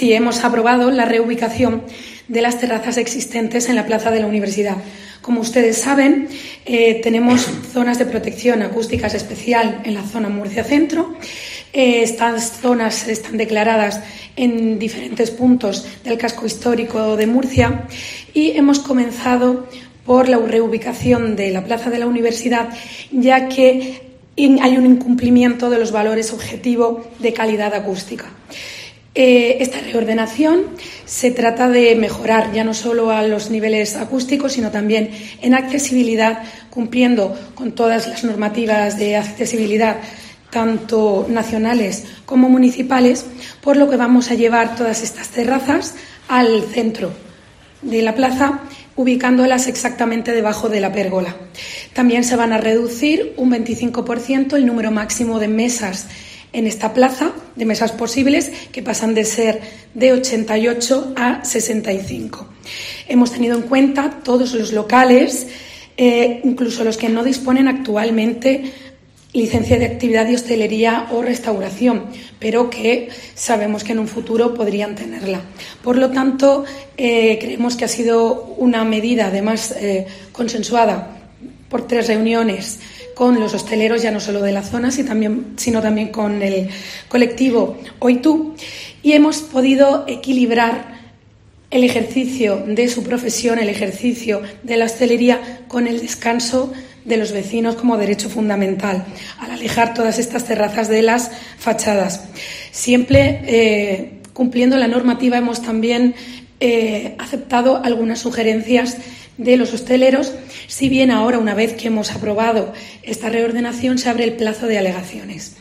y hemos aprobado la reubicación de las terrazas existentes en la plaza de la Universidad. Como ustedes saben, tenemos zonas de protección acústicas especial en la zona Murcia Centro. Estas zonas están declaradas en diferentes puntos del casco histórico de Murcia y hemos comenzado por la reubicación de la plaza de la Universidad, ya que hay un incumplimiento de los valores objetivo de calidad acústica. Esta reordenación se trata de mejorar ya no solo a los niveles acústicos, sino también en accesibilidad, cumpliendo con todas las normativas de accesibilidad, tanto nacionales como municipales, por lo que vamos a llevar todas estas terrazas al centro de la plaza, ubicándolas exactamente debajo de la pérgola. También se van a reducir un 25% el número máximo de mesas en esta plaza, de mesas posibles, que pasan de ser de 88 a 65. Hemos tenido en cuenta todos los locales, incluso los que no disponen actualmente licencia de actividad de hostelería o restauración, pero que sabemos que en un futuro podrían tenerla. Por lo tanto, creemos que ha sido una medida, además, consensuada por 3 reuniones con los hosteleros, ya no solo de la zona, sino también con el colectivo Hoy-Tú, y hemos podido equilibrar el ejercicio de su profesión, el ejercicio de la hostelería, con el descanso de los vecinos como derecho fundamental, al alejar todas estas terrazas de las fachadas. Siempre cumpliendo la normativa, hemos también aceptado algunas sugerencias de los hosteleros, si bien ahora, una vez que hemos aprobado esta reordenación, se abre el plazo de alegaciones.